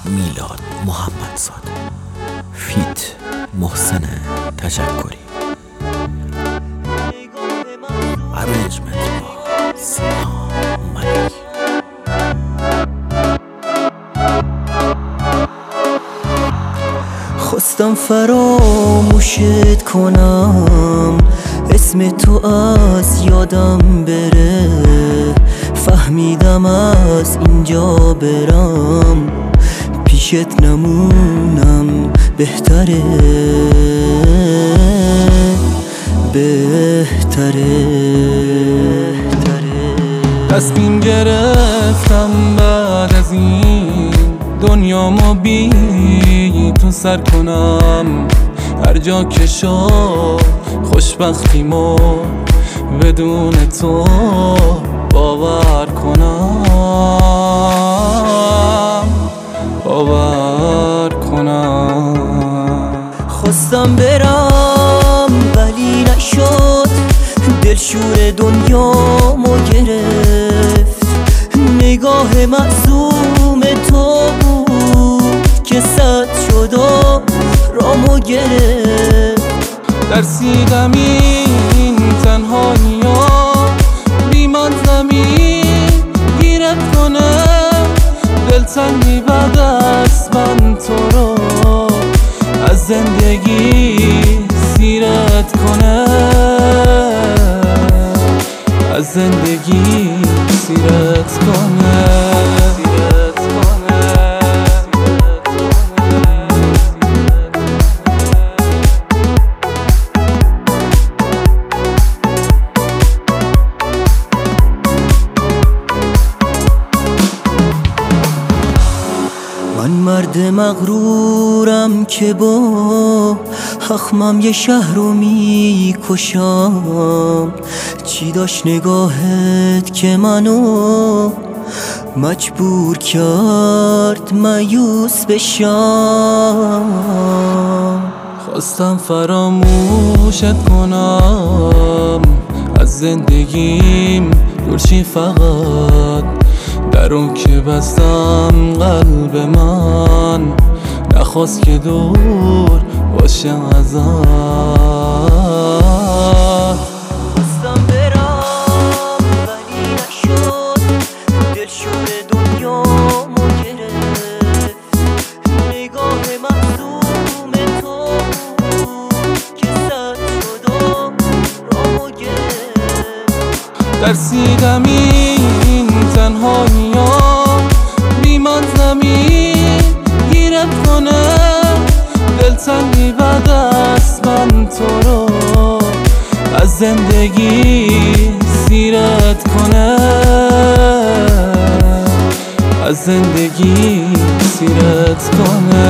میلاد محمدزاده فیت محسن تشکری ارنجمنت با سینا ملک. خواستم فراموشت کنم، اسم تو از یادم بره، فهمیدم از اینجا برم پیشت نمونم بهتره تصمیم گرفتم بعد از این دنیامو بی تو سر کنم، هر جا که شد خوشبختیمو بدون تو باور کنم. خواستم برم ولی نشد، دلشور دنیامو گرفت، نگاه معصوم تو بود که سد شد و رامو گرفت. ترسیدم این تنهایی ها بی منظمی گیرت کنه، دلتنگی بعد از من تو رو از زندگی سیرت کنه، از زندگی سیرت کنه. من مرد مغرورم که با هخمم یه شهر رو میکشم، چی داشت نگاهت که منو مجبور کرد مایوس بشم. خواستم فراموشت کنم، از زندگیم دورشی فقط در اون که بستم قلب من نخواست که دور باشم ازت. خواستم برم ولی نشد، دلشور دنیامو گرفت، نگاه معصوم تو بود که سد شد و رامو گرفت. ترسیدم این تنهایی ها بی منظمی گیرت کنه، دلتنگی بعد از من تو رو از زندگی سیرت کنه، از زندگی سیرت کنه.